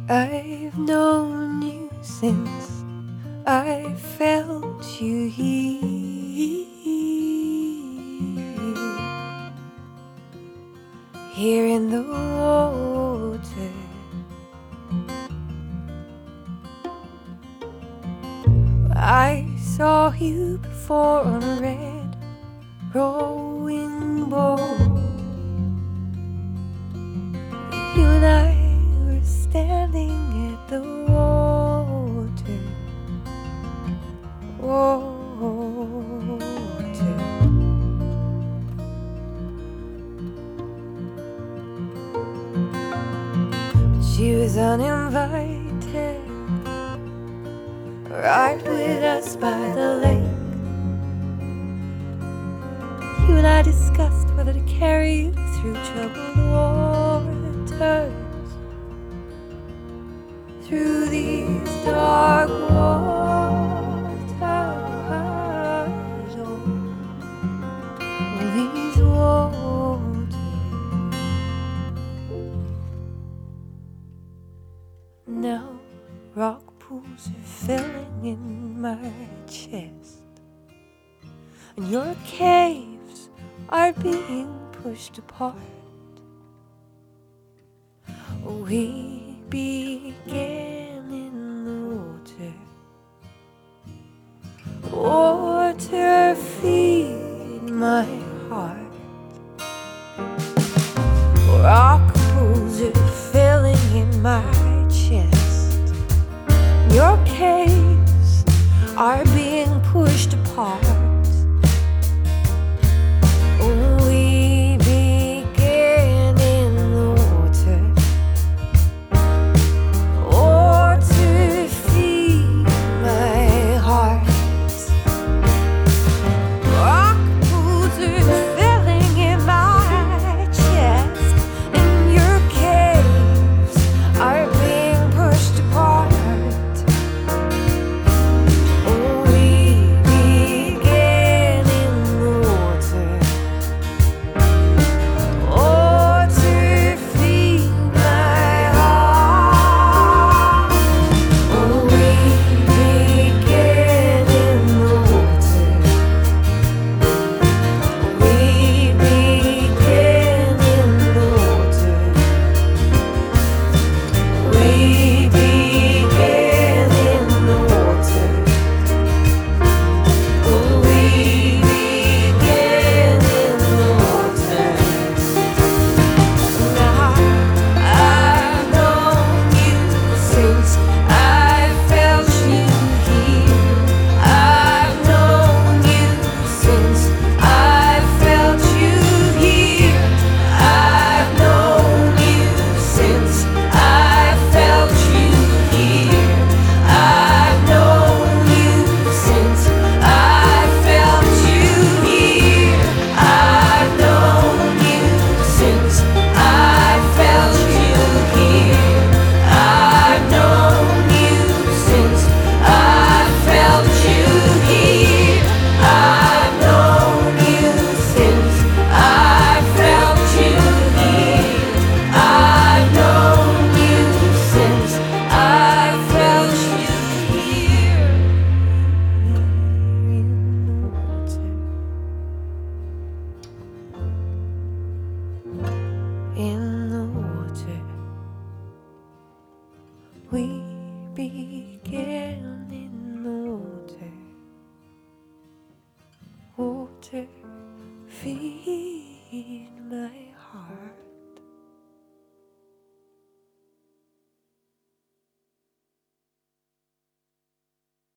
I've known you since I felt you here in the water. I saw you before on a red rowing boat. You and I were standing at the water. She was uninvited, right with us by the lake. You and I discussed whether to carry you through troubled waters, through these dark waters, oh, these waters. Now rock pools are filling in my chest, and your caves are being pushed apart. We began in the water. Water, feed my heart. Rock pools are filling in my chest. Your caves are being pushed apart. We began in the water. Water, feed my heart. Rock pools are filling in my chest, and your caves are being pushed apart. We began in the water. Water, feed my heart. We began in the water. We began in the water. We began in the water. We began in the water. Now I've known you since I felt you here. I've known you since I felt you here. I've known you since I felt you here. I've known you since I felt you here. I've known you since I felt you here. I've known you since I felt you here. I've known you since I felt you here. I've known you since I felt you here. In the water, we began in the water. Water, feed my heart.